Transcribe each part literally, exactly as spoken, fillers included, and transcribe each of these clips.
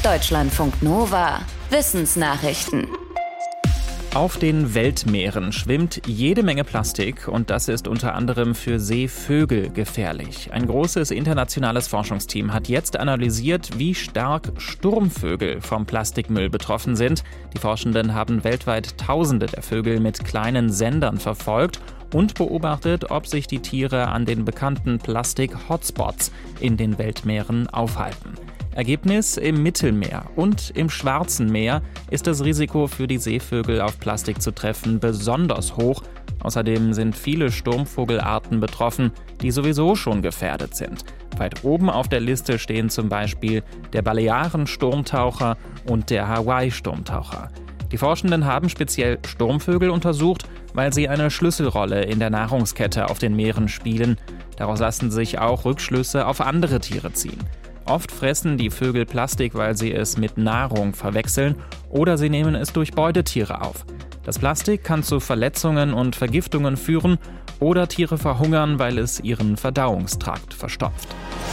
Deutschlandfunk Nova. Wissensnachrichten. Auf den Weltmeeren schwimmt jede Menge Plastik und das ist unter anderem für Seevögel gefährlich. Ein großes internationales Forschungsteam hat jetzt analysiert, wie stark Sturmvögel vom Plastikmüll betroffen sind. Die Forschenden haben weltweit Tausende der Vögel mit kleinen Sendern verfolgt und beobachtet, ob sich die Tiere an den bekannten Plastik-Hotspots in den Weltmeeren aufhalten. Ergebnis: Im Mittelmeer und im Schwarzen Meer ist das Risiko für die Seevögel auf Plastik zu treffen besonders hoch. Außerdem sind viele Sturmvogelarten betroffen, die sowieso schon gefährdet sind. Weit oben auf der Liste stehen zum Beispiel der Balearen-Sturmtaucher und der Hawaii-Sturmtaucher. Die Forschenden haben speziell Sturmvögel untersucht, weil sie eine Schlüsselrolle in der Nahrungskette auf den Meeren spielen. Daraus lassen sich auch Rückschlüsse auf andere Tiere ziehen. Oft fressen die Vögel Plastik, weil sie es mit Nahrung verwechseln oder sie nehmen es durch Beutetiere auf. Das Plastik kann zu Verletzungen und Vergiftungen führen oder Tiere verhungern, weil es ihren Verdauungstrakt verstopft.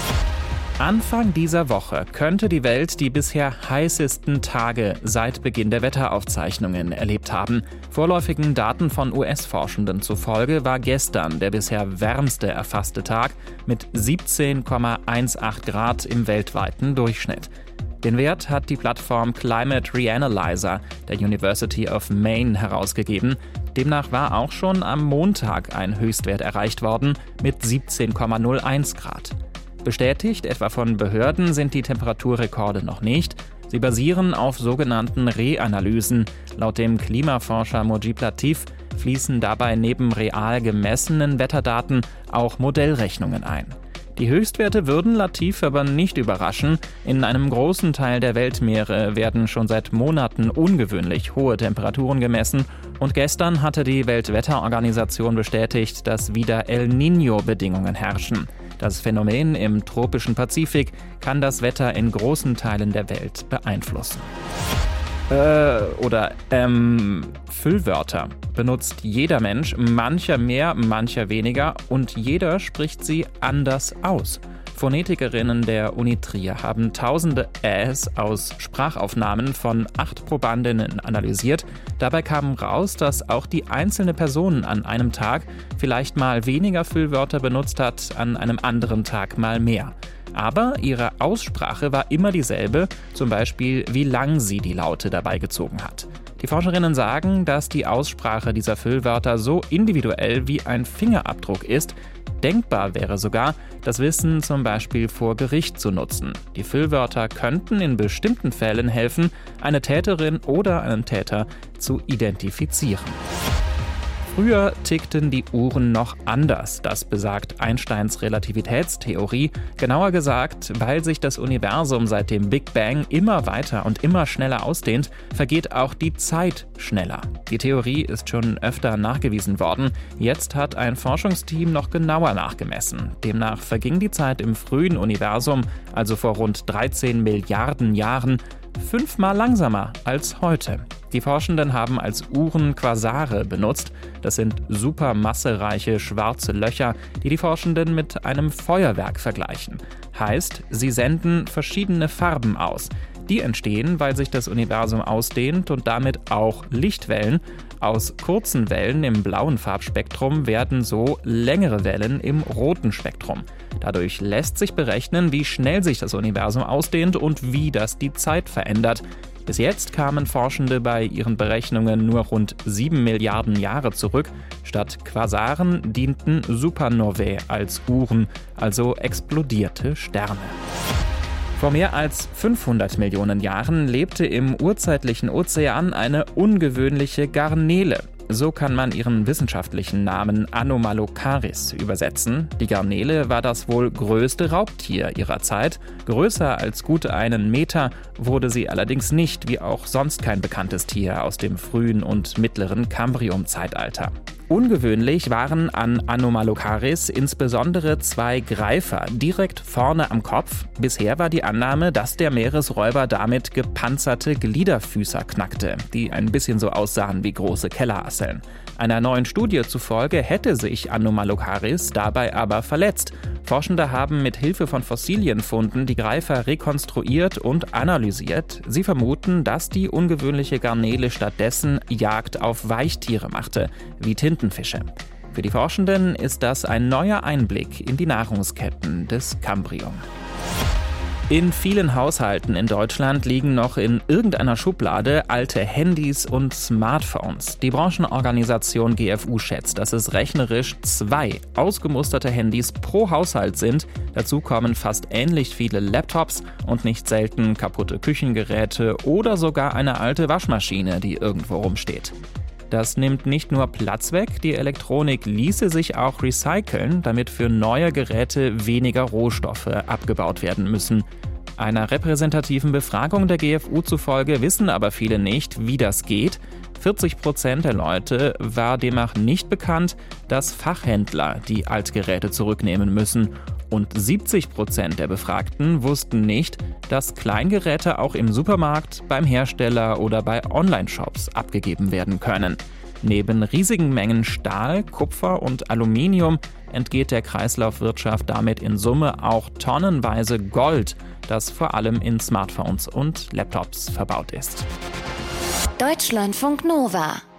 Anfang dieser Woche könnte die Welt die bisher heißesten Tage seit Beginn der Wetteraufzeichnungen erlebt haben. Vorläufigen Daten von U S-Forschenden zufolge war gestern der bisher wärmste erfasste Tag mit siebzehn Komma achtzehn Grad im weltweiten Durchschnitt. Den Wert hat die Plattform Climate Reanalyzer der University of Maine herausgegeben. Demnach war auch schon am Montag ein Höchstwert erreicht worden mit siebzehn Komma null eins Grad. Bestätigt etwa von Behörden sind die Temperaturrekorde noch nicht. Sie basieren auf sogenannten Reanalysen. Laut dem Klimaforscher Mujib Latif fließen dabei neben real gemessenen Wetterdaten auch Modellrechnungen ein. Die Höchstwerte würden Latif aber nicht überraschen. In einem großen Teil der Weltmeere werden schon seit Monaten ungewöhnlich hohe Temperaturen gemessen. Und gestern hatte die Weltwetterorganisation bestätigt, dass wieder El Niño-Bedingungen herrschen. Das Phänomen im tropischen Pazifik kann das Wetter in großen Teilen der Welt beeinflussen. Äh, oder, ähm, Füllwörter benutzt jeder Mensch, mancher mehr, mancher weniger und jeder spricht sie anders aus. Phonetikerinnen der Uni Trier haben tausende Äs aus Sprachaufnahmen von acht Probandinnen analysiert. Dabei kam raus, dass auch die einzelne Person an einem Tag vielleicht mal weniger Füllwörter benutzt hat, an einem anderen Tag mal mehr. Aber ihre Aussprache war immer dieselbe, zum Beispiel wie lang sie die Laute dabei gezogen hat. Die Forscherinnen sagen, dass die Aussprache dieser Füllwörter so individuell wie ein Fingerabdruck ist. Denkbar wäre sogar, das Wissen zum Beispiel vor Gericht zu nutzen. Die Füllwörter könnten in bestimmten Fällen helfen, eine Täterin oder einen Täter zu identifizieren. Früher tickten die Uhren noch anders, das besagt Einsteins Relativitätstheorie. Genauer gesagt, weil sich das Universum seit dem Big Bang immer weiter und immer schneller ausdehnt, vergeht auch die Zeit schneller. Die Theorie ist schon öfter nachgewiesen worden. Jetzt hat ein Forschungsteam noch genauer nachgemessen. Demnach verging die Zeit im frühen Universum, also vor rund dreizehn Milliarden Jahren, fünfmal langsamer als heute. Die Forschenden haben als Uhren Quasare benutzt. Das sind supermassereiche schwarze Löcher, die die Forschenden mit einem Feuerwerk vergleichen. Heißt, sie senden verschiedene Farben aus. Die entstehen, weil sich das Universum ausdehnt und damit auch Lichtwellen. Aus kurzen Wellen im blauen Farbspektrum werden so längere Wellen im roten Spektrum. Dadurch lässt sich berechnen, wie schnell sich das Universum ausdehnt und wie das die Zeit verändert. Bis jetzt kamen Forschende bei ihren Berechnungen nur rund sieben Milliarden Jahre zurück. Statt Quasaren dienten Supernovae als Uhren, also explodierte Sterne. Vor mehr als fünfhundert Millionen Jahren lebte im urzeitlichen Ozean eine ungewöhnliche Garnele. So kann man ihren wissenschaftlichen Namen Anomalocaris übersetzen. Die Garnele war das wohl größte Raubtier ihrer Zeit. Größer als gut einen Meter wurde sie allerdings nicht, wie auch sonst kein bekanntes Tier aus dem frühen und mittleren Kambrium-Zeitalter. Ungewöhnlich waren an Anomalocaris insbesondere zwei Greifer direkt vorne am Kopf. Bisher war die Annahme, dass der Meeresräuber damit gepanzerte Gliederfüßer knackte, die ein bisschen so aussahen wie große Kellerasseln. Einer neuen Studie zufolge hätte sich Anomalocaris dabei aber verletzt. Forschende haben mit Hilfe von Fossilienfunden die Greifer rekonstruiert und analysiert. Sie vermuten, dass die ungewöhnliche Garnele stattdessen Jagd auf Weichtiere machte, wie Tintenfische. Für die Forschenden ist das ein neuer Einblick in die Nahrungsketten des Cambrium. In vielen Haushalten in Deutschland liegen noch in irgendeiner Schublade alte Handys und Smartphones. Die Branchenorganisation G F U schätzt, dass es rechnerisch zwei ausgemusterte Handys pro Haushalt sind. Dazu kommen fast ähnlich viele Laptops und nicht selten kaputte Küchengeräte oder sogar eine alte Waschmaschine, die irgendwo rumsteht. Das nimmt nicht nur Platz weg, die Elektronik ließe sich auch recyceln, damit für neue Geräte weniger Rohstoffe abgebaut werden müssen. Einer repräsentativen Befragung der G F U zufolge wissen aber viele nicht, wie das geht. vierzig Prozent der Leute war demnach nicht bekannt, dass Fachhändler die Altgeräte zurücknehmen müssen. Und siebzig Prozent der Befragten wussten nicht, dass Kleingeräte auch im Supermarkt, beim Hersteller oder bei Online-Shops abgegeben werden können. Neben riesigen Mengen Stahl, Kupfer und Aluminium entgeht der Kreislaufwirtschaft damit in Summe auch tonnenweise Gold, das vor allem in Smartphones und Laptops verbaut ist. Deutschlandfunk Nova